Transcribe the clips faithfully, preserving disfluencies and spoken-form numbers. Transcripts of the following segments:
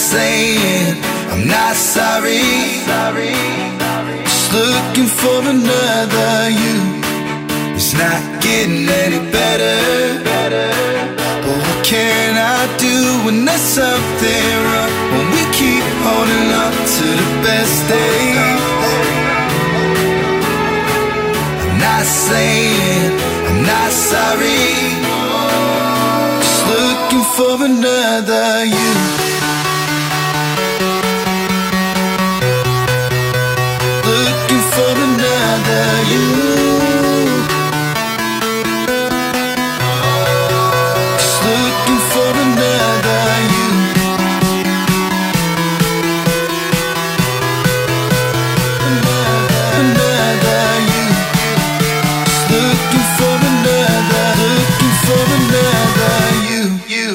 saying I'm not sorry. Just looking for another you. It's not getting any better. But what can I do when there's something wrong? When we keep holding on to the best days. I'm not saying I'm not sorry. Just looking for another you. Looking for another you. Just looking for another you. Another, another you. Just looking for another, looking for another you, you.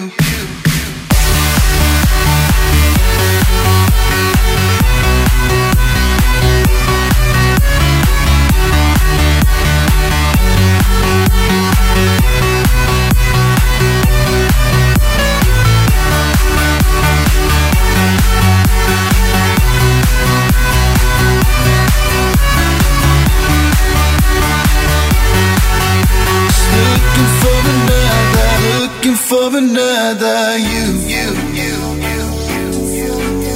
For another you, you, you, you, you, you.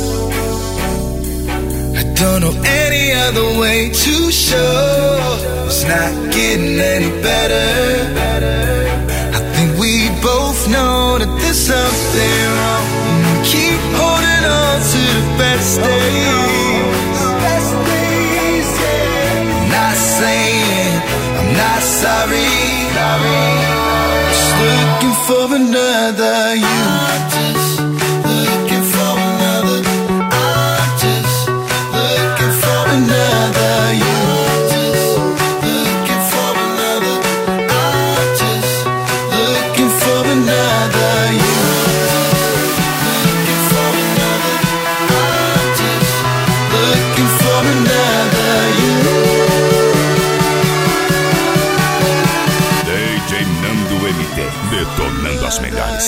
I don't know any other way to show it's not getting any better. I think we both know that there's something wrong. We keep holding on to the best days. I'm not saying I'm not sorry. Looking for another you. I'm just looking for another. I'm just looking for another you. Just looking for another. I'm just looking for another you. Looking for another. I'm just looking for another you. D J Nando M T, detonando as melhores.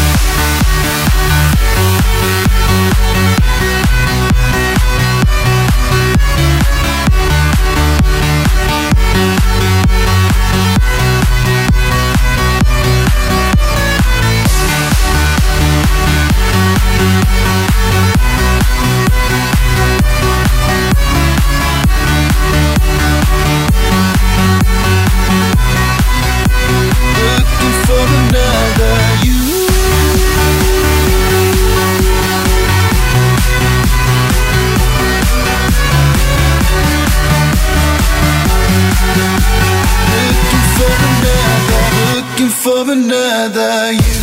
Looking for another you. Looking for another, looking for another you.